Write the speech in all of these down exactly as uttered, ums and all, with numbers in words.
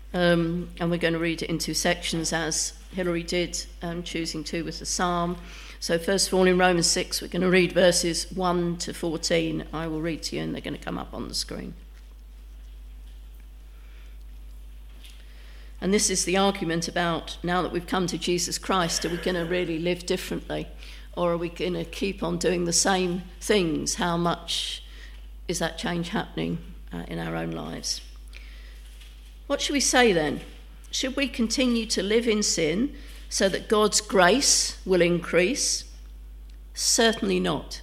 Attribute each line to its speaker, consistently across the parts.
Speaker 1: Um, and we're going to read it in two sections, as Hilary did, um, choosing two with the psalm. So first of all, in Romans six, we're going to read verses one to fourteen. I will read to you, and they're going to come up on the screen. And this is the argument about, now that we've come to Jesus Christ, are we going to really live differently? Or are we going to keep on doing the same things? How much is that change happening uh, in our own lives? What should we say then? Should we continue to live in sin so that God's grace will increase? Certainly not.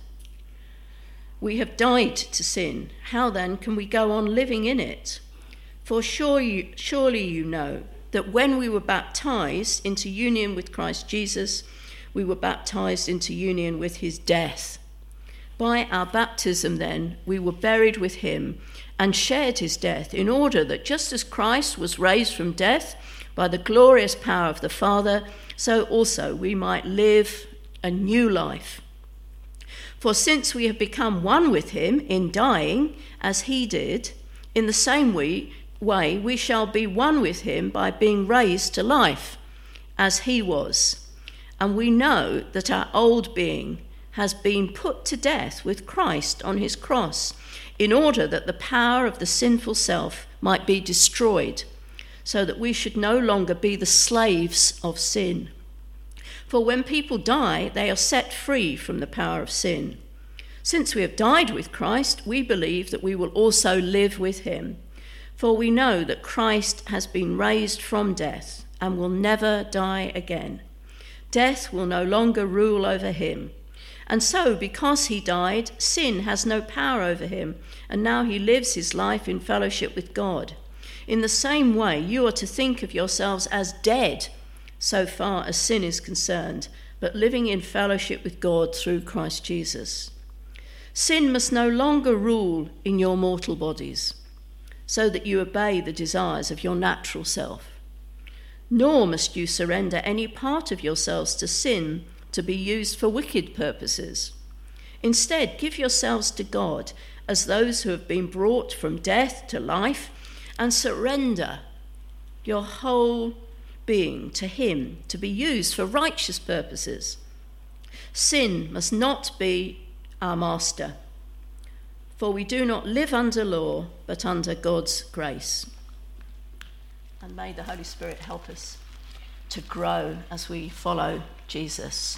Speaker 1: We have died to sin. How then can we go on living in it? For sure you, surely you know that when we were baptized into union with Christ Jesus, we were baptized into union with his death. By our baptism then, we were buried with him and shared his death, in order that just as Christ was raised from death by the glorious power of the Father, so also we might live a new life. For since we have become one with him in dying, as he did, in the same way, way we shall be one with him by being raised to life, as he was. And we know that our old being has been put to death with Christ on his cross, in order that the power of the sinful self might be destroyed, so that we should no longer be the slaves of sin. For when people die, they are set free from the power of sin. Since we have died with Christ, we believe that we will also live with him. For we know that Christ has been raised from death and will never die again. Death will no longer rule over him. And so, because he died, sin has no power over him, and now he lives his life in fellowship with God. In the same way, you are to think of yourselves as dead, so far as sin is concerned, but living in fellowship with God through Christ Jesus. Sin must no longer rule in your mortal bodies, so that you obey the desires of your natural self. Nor must you surrender any part of yourselves to sin, to be used for wicked purposes. Instead, give yourselves to God as those who have been brought from death to life, and surrender your whole being to him to be used for righteous purposes. Sin must not be our master, for we do not live under law, but under God's grace. And may the Holy Spirit help us to grow as we follow Jesus.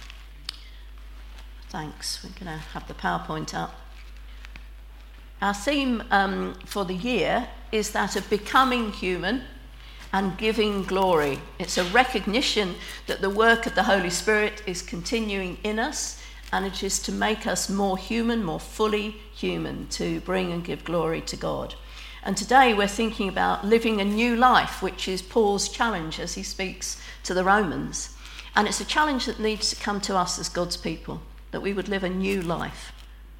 Speaker 1: Thanks. We're going to have the PowerPoint up. Our theme um, for the year is that of becoming human and giving glory. It's a recognition that the work of the Holy Spirit is continuing in us, and it is to make us more human, more fully human, to bring and give glory to God. And today we're thinking about living a new life, which is Paul's challenge as he speaks to the Romans. And it's a challenge that needs to come to us as God's people, that we would live a new life.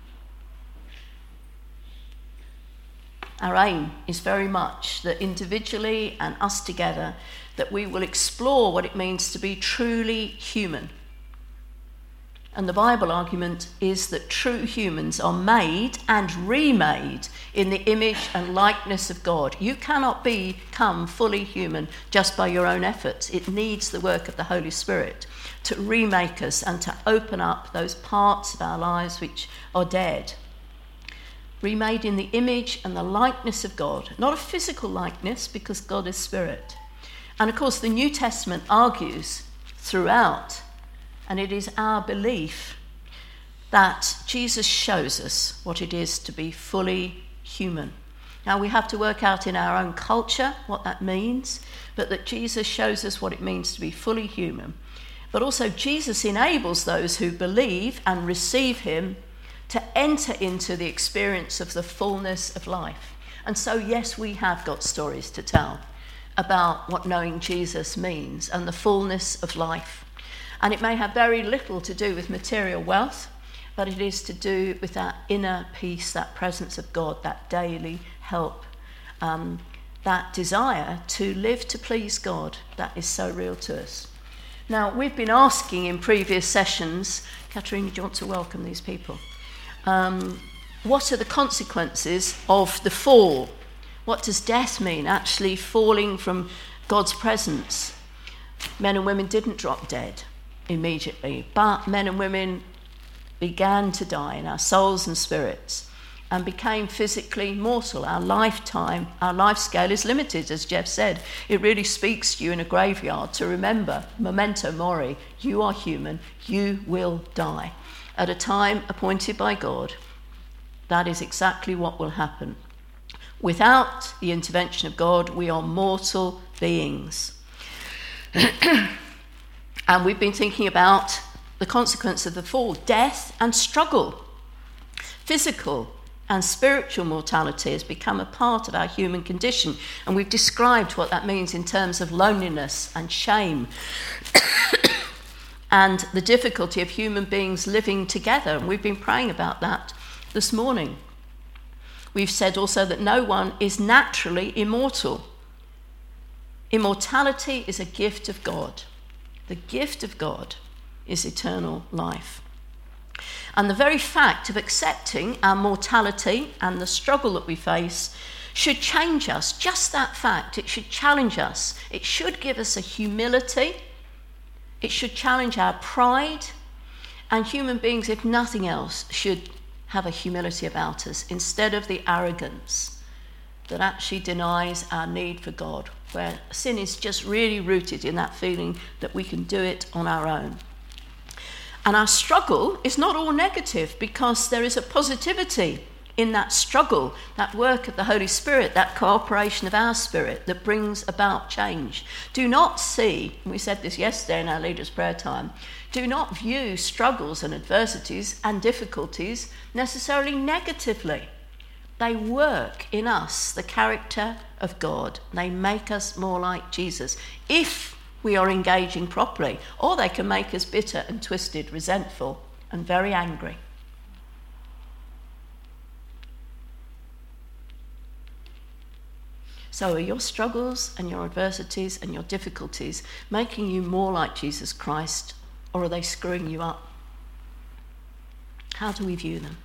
Speaker 1: Our aim is very much that individually and us together, that we will explore what it means to be truly human. And the Bible argument is that true humans are made and remade in the image and likeness of God. You cannot become fully human just by your own efforts. It needs the work of the Holy Spirit to remake us and to open up those parts of our lives which are dead. Remade in the image and the likeness of God, not a physical likeness, because God is spirit. And of course, the New Testament argues throughout, and it is our belief that Jesus shows us what it is to be fully human. Now, we have to work out in our own culture what that means, but that Jesus shows us what it means to be fully human. But also, Jesus enables those who believe and receive him to enter into the experience of the fullness of life. And so, yes, we have got stories to tell about what knowing Jesus means and the fullness of life. And it may have very little to do with material wealth, but it is to do with that inner peace, that presence of God, that daily help, um, that desire to live to please God that is so real to us. Now, we've been asking in previous sessions, Catherine, do you want to welcome these people? Um, what are the consequences of the fall? What does death mean? Actually falling from God's presence. Men and women didn't drop dead immediately, but men and women began to die in our souls and spirits and became physically mortal. Our lifetime, our life scale is limited, as Jeff said. It really speaks to you in a graveyard to remember, memento mori, you are human, you will die. At a time appointed by God, that is exactly what will happen. Without the intervention of God, we are mortal beings. And we've been thinking about the consequence of the fall, death and struggle. Physical and spiritual mortality has become a part of our human condition, and we've described what that means in terms of loneliness and shame and the difficulty of human beings living together, and we've been praying about that this morning. We've said also that no one is naturally immortal. Immortality is a gift of God. The gift of God is eternal life. And the very fact of accepting our mortality and the struggle that we face should change us. Just that fact, it should challenge us. It should give us a humility. It should challenge our pride. And human beings, if nothing else, should have a humility about us instead of the arrogance that actually denies our need for God, where sin is just really rooted in that feeling that we can do it on our own. And our struggle is not all negative, because there is a positivity in that struggle, that work of the Holy Spirit, that cooperation of our spirit that brings about change. Do not see, and we said this yesterday in our leaders' prayer time, do not view struggles and adversities and difficulties necessarily negatively. They work in us the character of God. They make us more like Jesus if we are engaging properly, or they can make us bitter and twisted, resentful and very angry. So are your struggles and your adversities and your difficulties making you more like Jesus Christ, or are they screwing you up? How do we view them?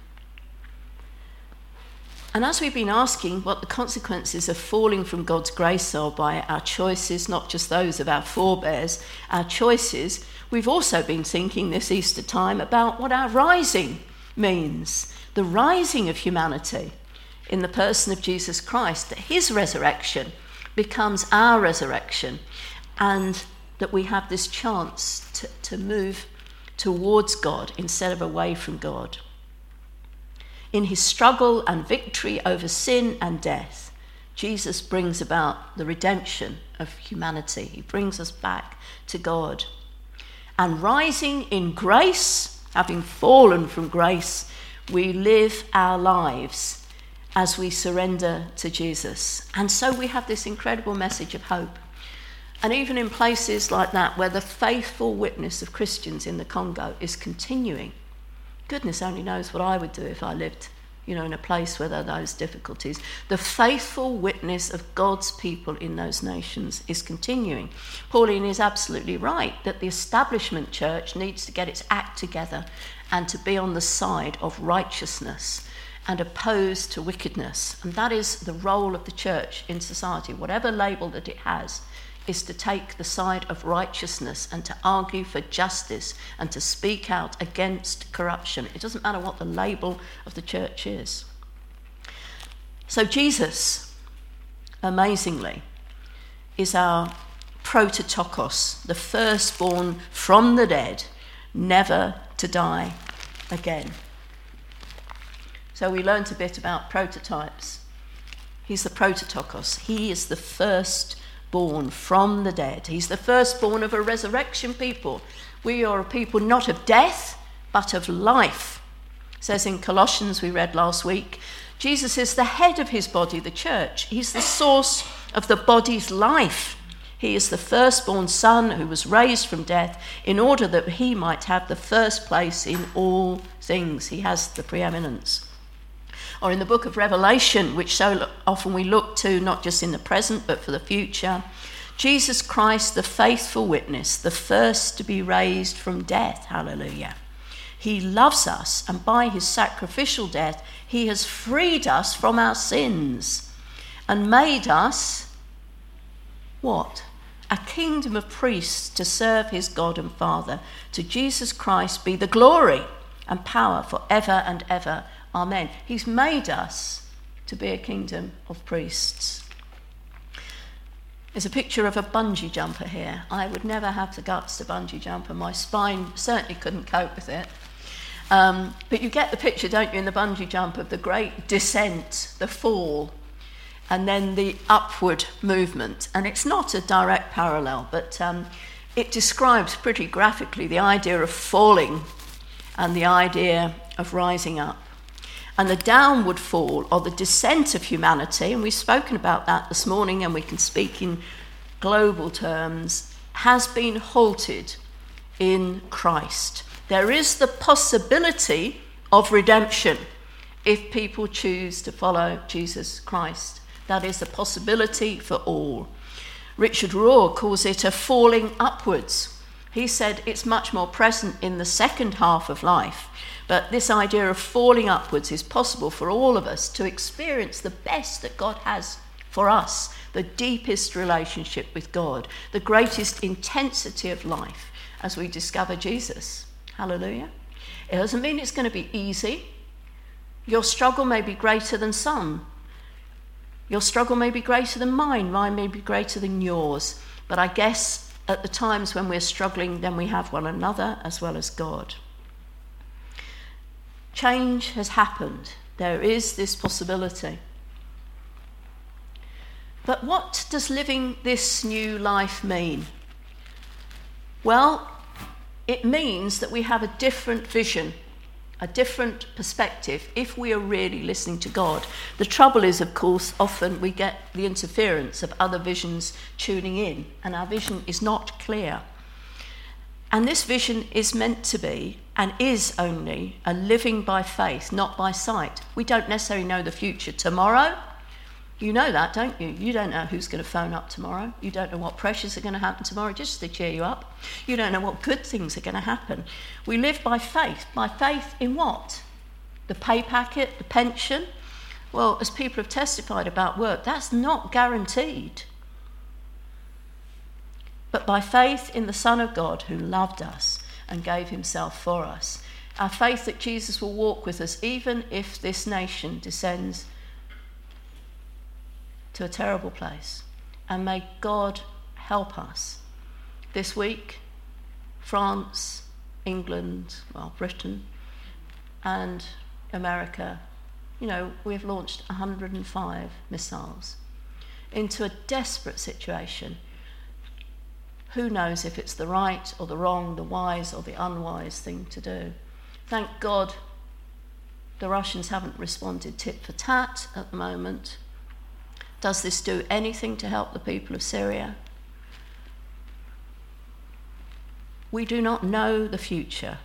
Speaker 1: And as we've been asking what the consequences of falling from God's grace are by our choices, not just those of our forebears, our choices, we've also been thinking this Easter time about what our rising means, the rising of humanity in the person of Jesus Christ, that his resurrection becomes our resurrection, and that we have this chance to, to move towards God instead of away from God. In his struggle and victory over sin and death, Jesus brings about the redemption of humanity. He brings us back to God. And rising in grace, having fallen from grace, we live our lives as we surrender to Jesus. And so we have this incredible message of hope. And even in places like that, where the faithful witness of Christians in the Congo is continuing, goodness only knows what I would do if I lived, you know, in a place where there are those difficulties. The faithful witness of God's people in those nations is continuing. Pauline is absolutely right that the establishment church needs to get its act together and to be on the side of righteousness and opposed to wickedness. And that is the role of the church in society, whatever label that it has, is to take the side of righteousness and to argue for justice and to speak out against corruption. It doesn't matter what the label of the church is. So Jesus, amazingly, is our prototokos, the firstborn from the dead, never to die again. So we learnt a bit about prototypes. He's the prototokos. He is the first born from the dead. He's the firstborn of a resurrection people. We are a people not of death, but of life. It says in Colossians, we read last week, Jesus is the head of his body, the church. He's the source of the body's life. He is the firstborn son who was raised from death in order that he might have the first place in all things. He has the preeminence. Or in the book of Revelation, which so often we look to, not just in the present, but for the future, Jesus Christ, the faithful witness, the first to be raised from death, hallelujah. He loves us, and by his sacrificial death, he has freed us from our sins. and made us, what? A kingdom of priests to serve his God and Father. To Jesus Christ be the glory and power forever and ever. Amen. He's made us to be a kingdom of priests. There's a picture of a bungee jumper here. I would never have the guts to bungee jump, and my spine certainly couldn't cope with it. Um, but you get the picture, don't you, in the bungee jump of the great descent, the fall, and then the upward movement. And it's not a direct parallel, but um, it describes pretty graphically the idea of falling and the idea of rising up. And the downward fall, or the descent of humanity, and we've spoken about that this morning, and we can speak in global terms, has been halted in Christ. There is the possibility of redemption if people choose to follow Jesus Christ. That is a possibility for all. Richard Rohr calls it a falling upwards. He said it's much more present in the second half of life. But this idea of falling upwards is possible for all of us to experience the best that God has for us, the deepest relationship with God, the greatest intensity of life as we discover Jesus. Hallelujah. It doesn't mean it's going to be easy. Your struggle may be greater than some. Your struggle may be greater than mine. Mine may be greater than yours. But I guess at the times when we're struggling, then we have one another as well as God. Change has happened. There is this possibility. But what does living this new life mean? Well, it means that we have a different vision, a different perspective, if we are really listening to God. The trouble is, of course, often we get the interference of other visions tuning in, and our vision is not clear. And this vision is meant to be, and is only, a living by faith, not by sight. We don't necessarily know the future tomorrow. You know that, don't you? You don't know who's going to phone up tomorrow. You don't know what pressures are going to happen tomorrow, just to cheer you up. You don't know what good things are going to happen. We live by faith. By faith in what? The pay packet, the pension? Well, as people have testified about work, that's not guaranteed. But by faith in the Son of God who loved us and gave himself for us. Our faith that Jesus will walk with us even if this nation descends to a terrible place. And may God help us. This week, France, England, well, Britain, and America, you know, we've launched one hundred five missiles into a desperate situation. Who knows if it's the right or the wrong, the wise or the unwise thing to do. Thank God the Russians haven't responded tit for tat at the moment. Does this do anything to help the people of Syria? We do not know the future.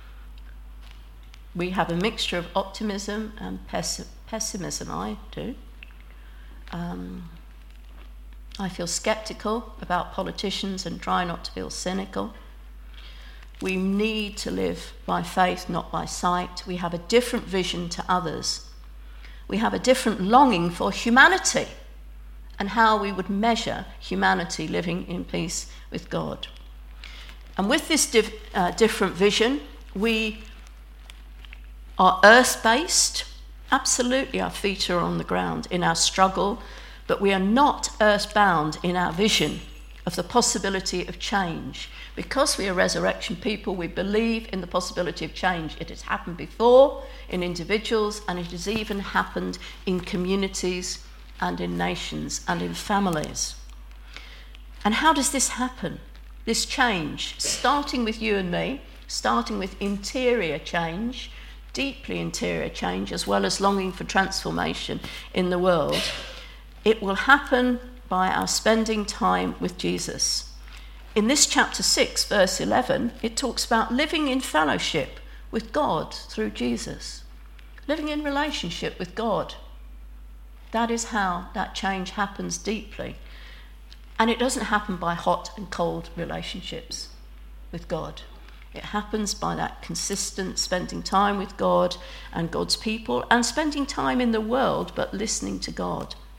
Speaker 1: We have a mixture of optimism and pess- pessimism, I do. Um, I feel sceptical about politicians and try not to feel cynical. We need to live by faith, not by sight. We have a different vision to others. We have a different longing for humanity and how we would measure humanity living in peace with God. And with this div- uh, different vision, we are earth-based. Absolutely, our feet are on the ground in our struggle, but we are not earthbound in our vision of the possibility of change. Because we are resurrection people, we believe in the possibility of change. It has happened before in individuals, and it has even happened in communities and in nations and in families. And how does this happen? This change, starting with you and me, starting with interior change, deeply interior change, as well as longing for transformation in the world. It will happen by our spending time with Jesus. In this chapter six, verse eleven, it talks about living in fellowship with God through Jesus. Living in relationship with God. That is how that change happens deeply. And it doesn't happen by hot and cold relationships with God. It happens by that consistent spending time with God and God's people, and spending time in the world, but listening to God.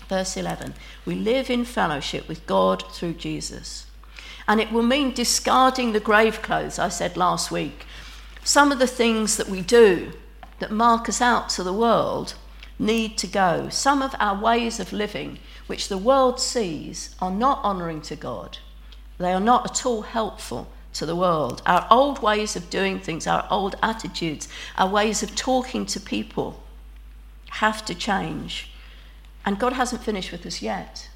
Speaker 1: Verse eleven, we live in fellowship with God through Jesus. And it will mean discarding the grave clothes, I said last week. Some of the things that we do that mark us out to the world need to go. Some of our ways of living, which the world sees, are not honouring to God. They are not at all helpful to the world. Our old ways of doing things, our old attitudes, our ways of talking to people have to change. And God hasn't finished with us yet.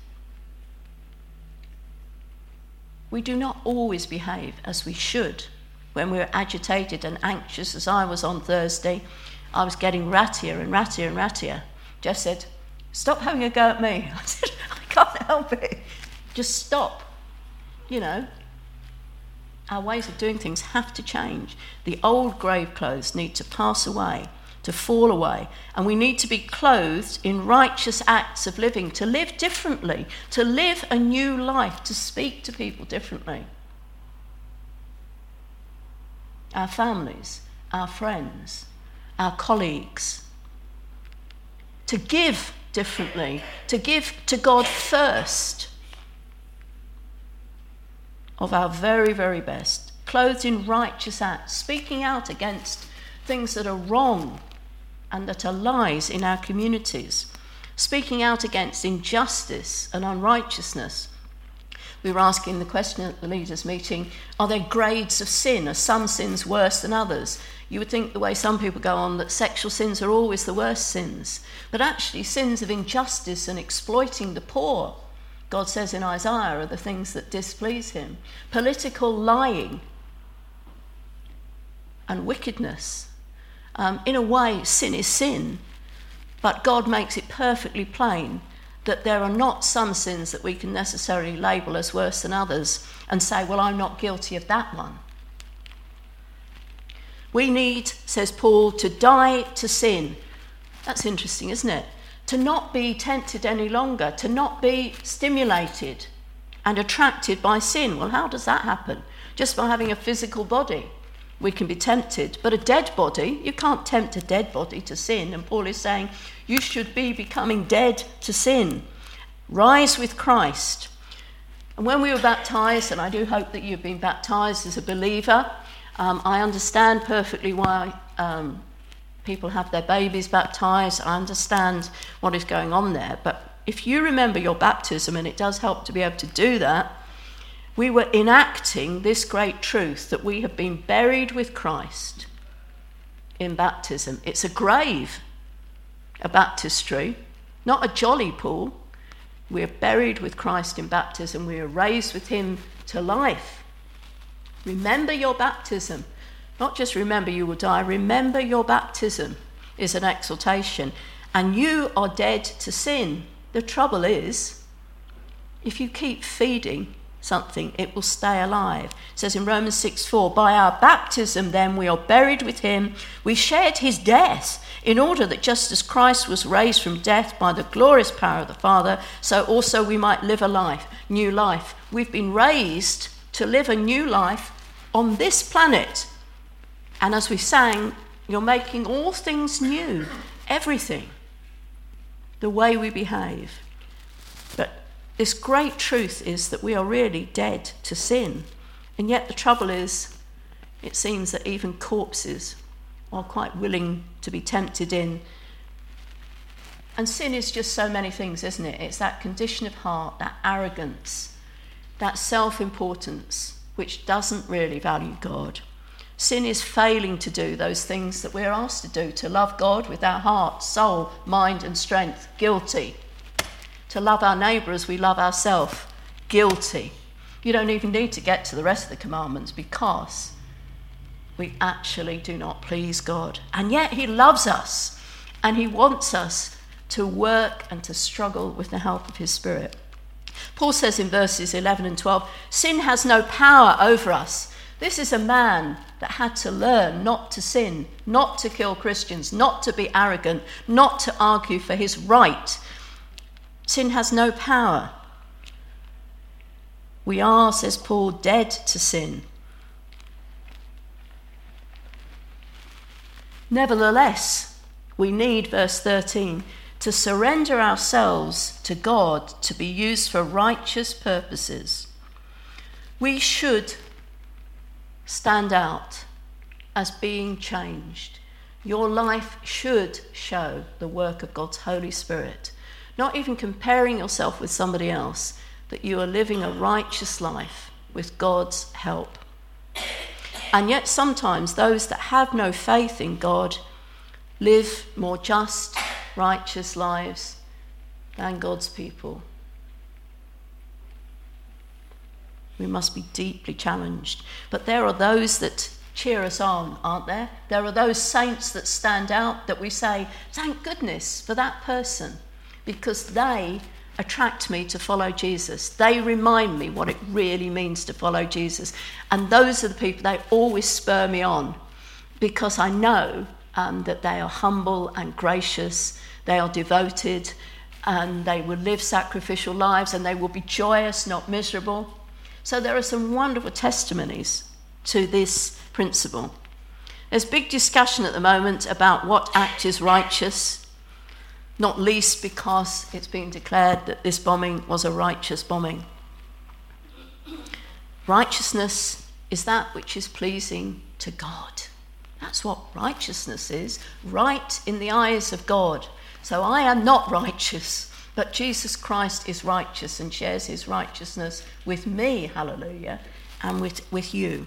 Speaker 1: We do not always behave as we should when we're agitated and anxious, as I was on Thursday. I was getting rattier and rattier and rattier. Jeff said, stop having a go at me. I said, I can't help it. Just stop. You know, our ways of doing things have to change. The old grave clothes need to pass away, to fall away, and we need to be clothed in righteous acts of living, to live differently, to live a new life, to speak to people differently. Our families, our friends, our colleagues, to give differently, to give to God first of our very, very best, clothed in righteous acts, speaking out against things that are wrong and that are lies in our communities, speaking out against injustice and unrighteousness. We were asking the question at the leaders' meeting, are there grades of sin? Are some sins worse than others? You would think the way some people go on that sexual sins are always the worst sins. But actually sins of injustice and exploiting the poor, God says in Isaiah, are the things that displease him. Political lying and wickedness. Um, in a way, sin is sin, but God makes it perfectly plain that there are not some sins that we can necessarily label as worse than others and say, well, I'm not guilty of that one. We need, says Paul, to die to sin. That's interesting, isn't it? To not be tempted any longer, to not be stimulated and attracted by sin. Well, how does that happen? Just by having a physical body, we can be tempted. But a dead body, you can't tempt a dead body to sin. And Paul is saying, you should be becoming dead to sin. Rise with Christ. And when we were baptised, and I do hope that you've been baptised as a believer, um, I understand perfectly why um, people have their babies baptised. I understand what is going on there. But if you remember your baptism, and it does help to be able to do that, we were enacting this great truth that we have been buried with Christ in baptism. It's a grave, a baptistry, not a jolly pool. We're buried with Christ in baptism. We are raised with him to life. Remember your baptism. Not just remember you will die. Remember your baptism is an exhortation. And you are dead to sin. The trouble is, if you keep feeding something, it will stay alive. It says in Romans six four, by our baptism then we are buried with him. We shared his death, in order that just as Christ was raised from death by the glorious power of the Father, so also we might live a life, new life. We've been raised to live a new life on this planet. And as we sang, you're making all things new, everything, the way we behave. But this great truth is that we are really dead to sin. And yet the trouble is, it seems that even corpses are quite willing to be tempted in. And sin is just so many things, isn't it? It's that condition of heart, that arrogance, that self-importance, which doesn't really value God. Sin is failing to do those things that we're asked to do, to love God with our heart, soul, mind and strength, guilty. To love our neighbour as we love ourselves, guilty. You don't even need to get to the rest of the commandments because we actually do not please God. And yet he loves us and he wants us to work and to struggle with the help of his Spirit. Paul says in verses eleven and twelve, sin has no power over us. This is a man that had to learn not to sin, not to kill Christians, not to be arrogant, not to argue for his right. Sin has no power. We are, says Paul, dead to sin. Nevertheless, we need, verse thirteen, to surrender ourselves to God to be used for righteous purposes, we should stand out as being changed. Your life should show the work of God's Holy Spirit. Not even comparing yourself with somebody else, that you are living a righteous life with God's help. And yet sometimes those that have no faith in God live more just, righteous lives than God's people. We must be deeply challenged. But there are those that cheer us on, aren't there? There are those saints that stand out that we say, thank goodness for that person, because they attract me to follow Jesus. They remind me what it really means to follow Jesus. And those are the people, they always spur me on, because I know um, that they are humble and gracious, they are devoted, and they will live sacrificial lives, and they will be joyous, not miserable. So there are some wonderful testimonies to this principle. There's big discussion at the moment about what act is righteous, not least because it's been declared that this bombing was a righteous bombing. Righteousness is that which is pleasing to God. That's what righteousness is, right in the eyes of God. So I am not righteous, but Jesus Christ is righteous and shares his righteousness with me, hallelujah, and with, with you.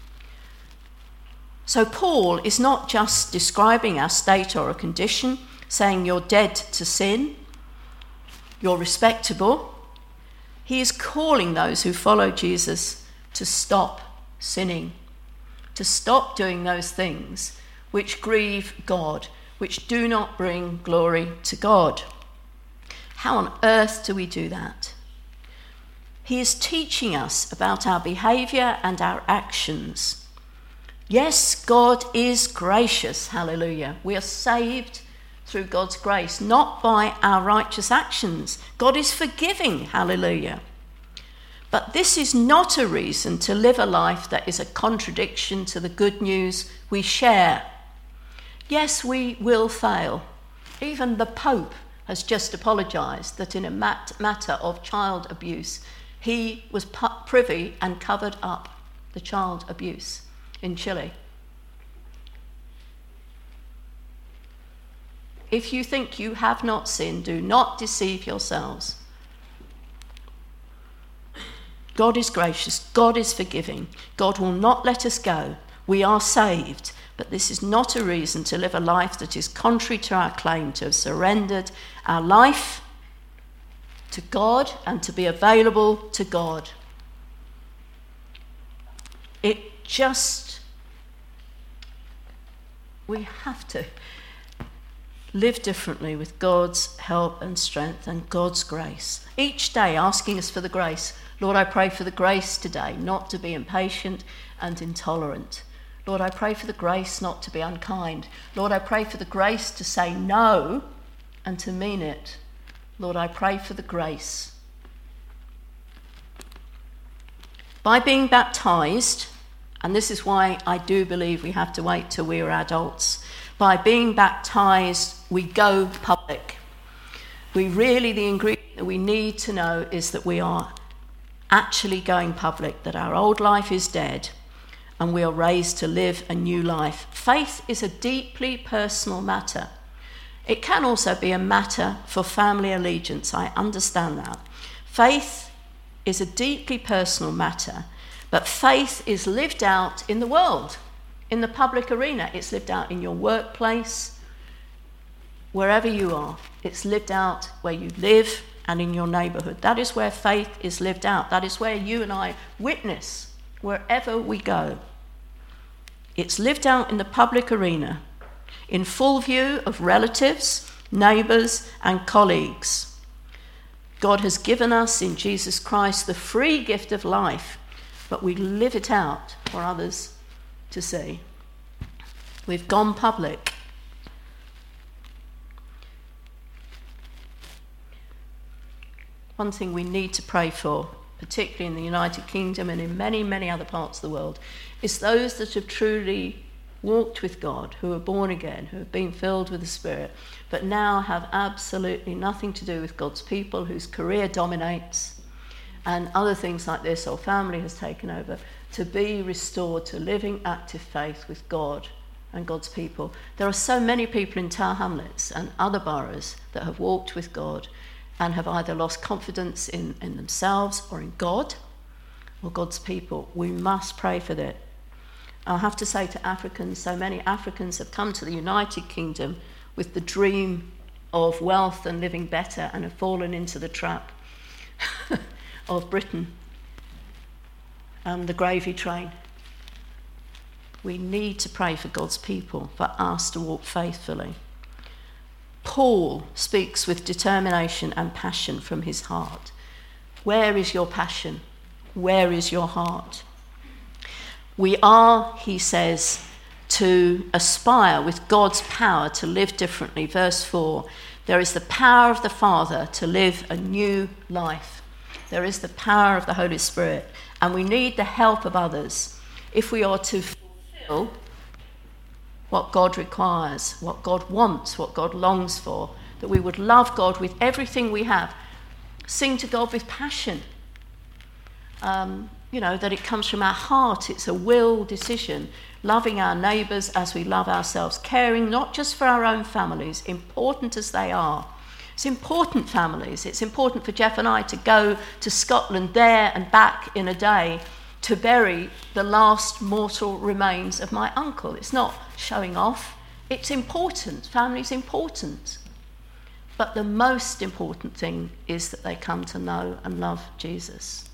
Speaker 1: So Paul is not just describing our state or a condition, saying you're dead to sin, you're respectable. He is calling those who follow Jesus to stop sinning, to stop doing those things which grieve God, which do not bring glory to God. How on earth do we do that? He is teaching us about our behaviour and our actions. Yes, God is gracious, hallelujah. We are saved through God's grace, not by our righteous actions. God is forgiving, hallelujah. But this is not a reason to live a life that is a contradiction to the good news we share. Yes, we will fail. Even the Pope has just apologised that in a mat- matter of child abuse, he was privy and covered up the child abuse in Chile. If you think you have not sinned, do not deceive yourselves. God is gracious. God is forgiving. God will not let us go. We are saved. But this is not a reason to live a life that is contrary to our claim to have surrendered our life to God and to be available to God. It just, we have to live differently with God's help and strength and God's grace. Each day asking us for the grace. Lord, I pray for the grace today not to be impatient and intolerant. Lord, I pray for the grace not to be unkind. Lord, I pray for the grace to say no and to mean it. Lord, I pray for the grace. By being baptised, and this is why I do believe we have to wait till we are adults, by being baptised, we go public. We really, the ingredient that we need to know is that we are actually going public, that our old life is dead and we are raised to live a new life. Faith is a deeply personal matter. It can also be a matter for family allegiance. I understand that. Faith is a deeply personal matter, but faith is lived out in the world, in the public arena. It's lived out in your workplace, wherever you are. It's lived out where you live and in your neighbourhood. That is where faith is lived out. That is where you and I witness wherever we go. It's lived out in the public arena, in full view of relatives, neighbours and colleagues. God has given us in Jesus Christ the free gift of life, but we live it out for others to see. We've gone public. One thing we need to pray for, particularly in the United Kingdom and in many, many other parts of the world, is those that have truly walked with God, who are born again, who have been filled with the Spirit, but now have absolutely nothing to do with God's people, whose career dominates, and other things like this, or family has taken over, to be restored to living, active faith with God and God's people. There are so many people in Tower Hamlets and other boroughs that have walked with God and have either lost confidence in, in themselves or in God or God's people. We must pray for that. I have to say to Africans, so many Africans have come to the United Kingdom with the dream of wealth and living better and have fallen into the trap of Britain, um, the gravy train. We need to pray for God's people, for us to walk faithfully. Paul speaks with determination and passion from his heart. Where is your passion? Where is your heart? We are, he says, to aspire with God's power to live differently. Verse four, there is the power of the Father to live a new life. There is the power of the Holy Spirit, and we need the help of others if we are to fulfill what God requires, what God wants, what God longs for, that we would love God with everything we have, sing to God with passion. Um, you know, that it comes from our heart, it's a will decision, loving our neighbours as we love ourselves, caring not just for our own families, important as they are. It's important families. It's important for Jeff and I to go to Scotland there and back in a day to bury the last mortal remains of my uncle. It's not showing off. It's important. Family's important. But the most important thing is that they come to know and love Jesus.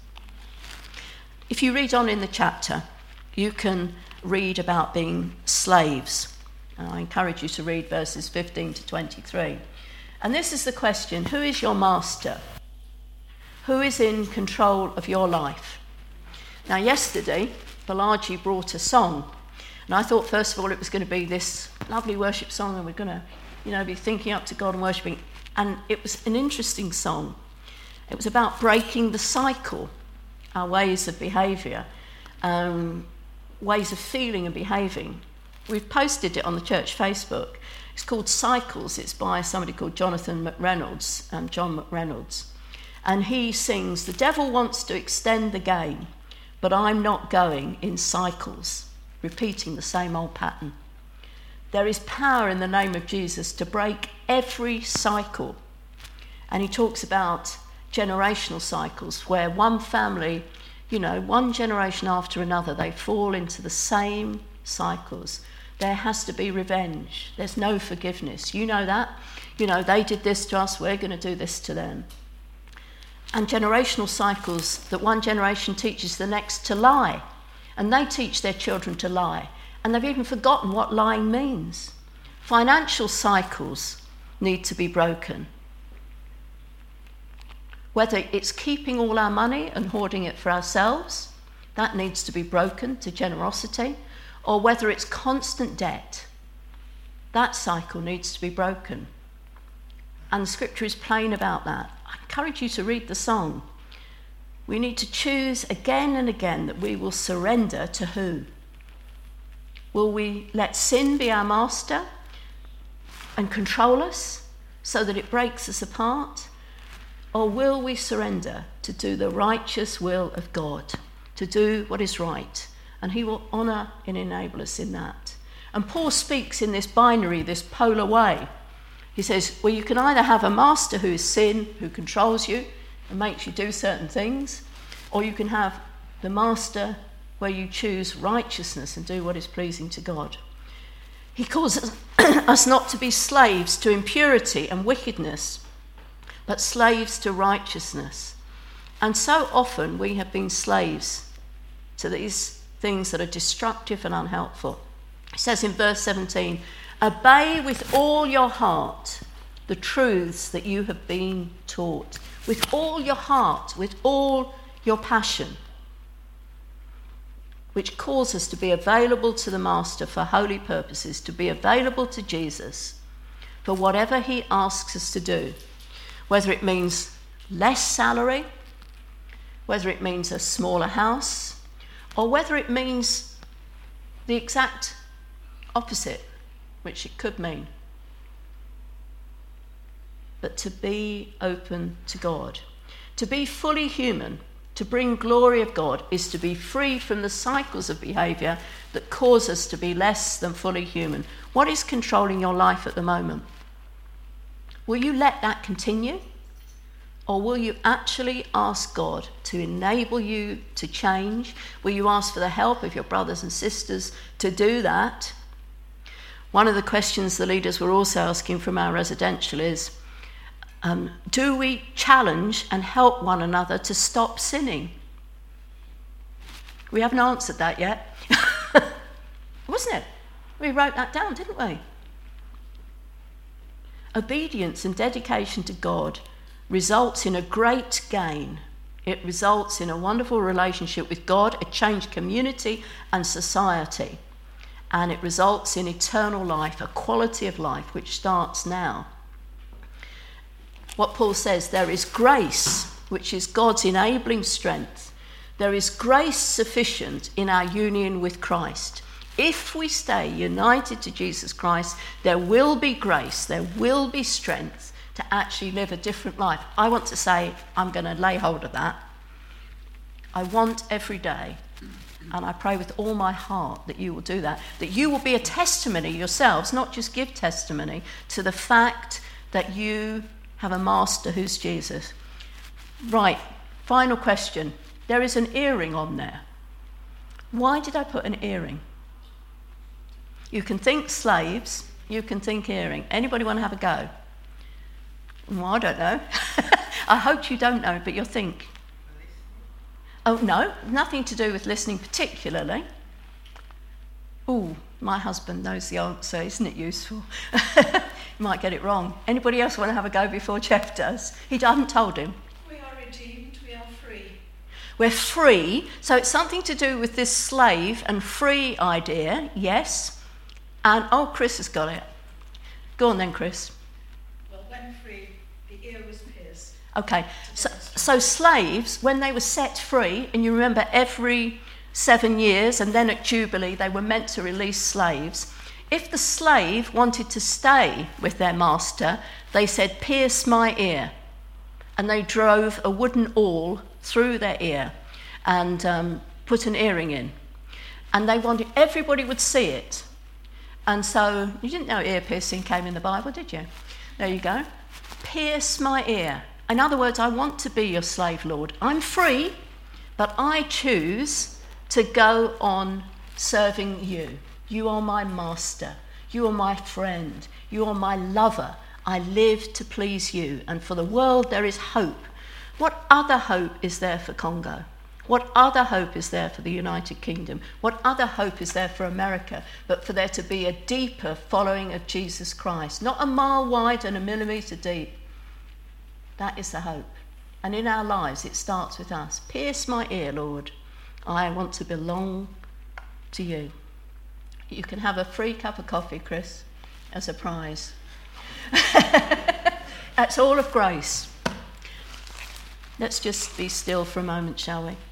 Speaker 1: If you read on in the chapter, you can read about being slaves. And I encourage you to read verses fifteen to twenty-three. And this is the question: who is your master? Who is in control of your life? Now, yesterday, Balaji brought a song. And I thought, first of all, it was going to be this lovely worship song, and we're going to, you know, be thinking up to God and worshipping. And it was an interesting song. It was about breaking the cycle, our ways of behaviour, um, ways of feeling and behaving. We've posted it on the church Facebook. It's called Cycles. It's by somebody called Jonathan McReynolds, um, John McReynolds. And he sings, "The devil wants to extend the game, but I'm not going in cycles," repeating the same old pattern. There is power in the name of Jesus to break every cycle. And he talks about generational cycles where one family, you know, one generation after another, they fall into the same cycles. There has to be revenge. There's no forgiveness. You know that. You know, they did this to us, we're going to do this to them. And generational cycles that one generation teaches the next to lie. And they teach their children to lie. And they've even forgotten what lying means. Financial cycles need to be broken. Whether it's keeping all our money and hoarding it for ourselves, that needs to be broken to generosity, or whether it's constant debt, that cycle needs to be broken. And Scripture is plain about that. I encourage you to read the song. We need to choose again and again that we will surrender to who? Will we let sin be our master and control us so that it breaks us apart? Or will we surrender to do the righteous will of God, to do what is right? And he will honour and enable us in that. And Paul speaks in this binary, this polar way. He says, well, you can either have a master who is sin, who controls you and makes you do certain things, or you can have the master where you choose righteousness and do what is pleasing to God. He calls us, us not to be slaves to impurity and wickedness, but slaves to righteousness. And so often we have been slaves to these things that are destructive and unhelpful. It says in verse seventeen, obey with all your heart the truths that you have been taught. With all your heart, with all your passion, which calls us to be available to the Master for holy purposes, to be available to Jesus for whatever he asks us to do, whether it means less salary, whether it means a smaller house, or whether it means the exact opposite, which it could mean. But to be open to God. To be fully human, to bring glory of God, is to be free from the cycles of behaviour that cause us to be less than fully human. What is controlling your life at the moment? Will you let that continue? Or will you actually ask God to enable you to change? Will you ask for the help of your brothers and sisters to do that? One of the questions the leaders were also asking from our residential is, Um, do we challenge and help one another to stop sinning? We haven't answered that yet. Wasn't it? We wrote that down, didn't we? Obedience and dedication to God results in a great gain. It results in a wonderful relationship with God, a changed community and society. And it results in eternal life, a quality of life which starts now. What Paul says, there is grace, which is God's enabling strength. There is grace sufficient in our union with Christ. If we stay united to Jesus Christ, there will be grace, there will be strength to actually live a different life. I want to say, I'm going to lay hold of that. I want every day, and I pray with all my heart that you will do that, that you will be a testimony yourselves, not just give testimony, to the fact that you have a master who's Jesus. Right, final question. There is an earring on there. Why did I put an earring? You can think slaves, you can think earring. Anybody want to have a go? Well, I don't know. I hope you don't know, but you'll think. Oh, no, nothing to do with listening particularly. Oh, my husband knows the answer. Isn't it useful? You might get it wrong. Anybody else want to have a go before Jeff does? He hadn't told him.
Speaker 2: We are redeemed, we are free.
Speaker 1: We're free, so it's something to do with this slave and free idea, yes. And, oh, Chris has got it. Go on then, Chris.
Speaker 2: Well, when free, the ear was pierced.
Speaker 1: Okay, so, so slaves, when they were set free, and you remember every seven years, and then at Jubilee, they were meant to release slaves. If the slave wanted to stay with their master, they said, pierce my ear. And they drove a wooden awl through their ear and um, put an earring in. And they wanted, everybody would see it. And so, you didn't know ear piercing came in the Bible, did you? There you go. Pierce my ear. In other words, I want to be your slave lord. I'm free, but I choose to go on serving you. You are my master. You are my friend. You are my lover. I live to please you. And for the world, there is hope. What other hope is there for Congo? What other hope is there for the United Kingdom? What other hope is there for America but for there to be a deeper following of Jesus Christ? Not a mile wide and a millimetre deep. That is the hope. And in our lives, it starts with us. Pierce my ear, Lord. I want to belong to you. You can have a free cup of coffee, Chris, as a prize. That's all of grace. Let's just be still for a moment, shall we?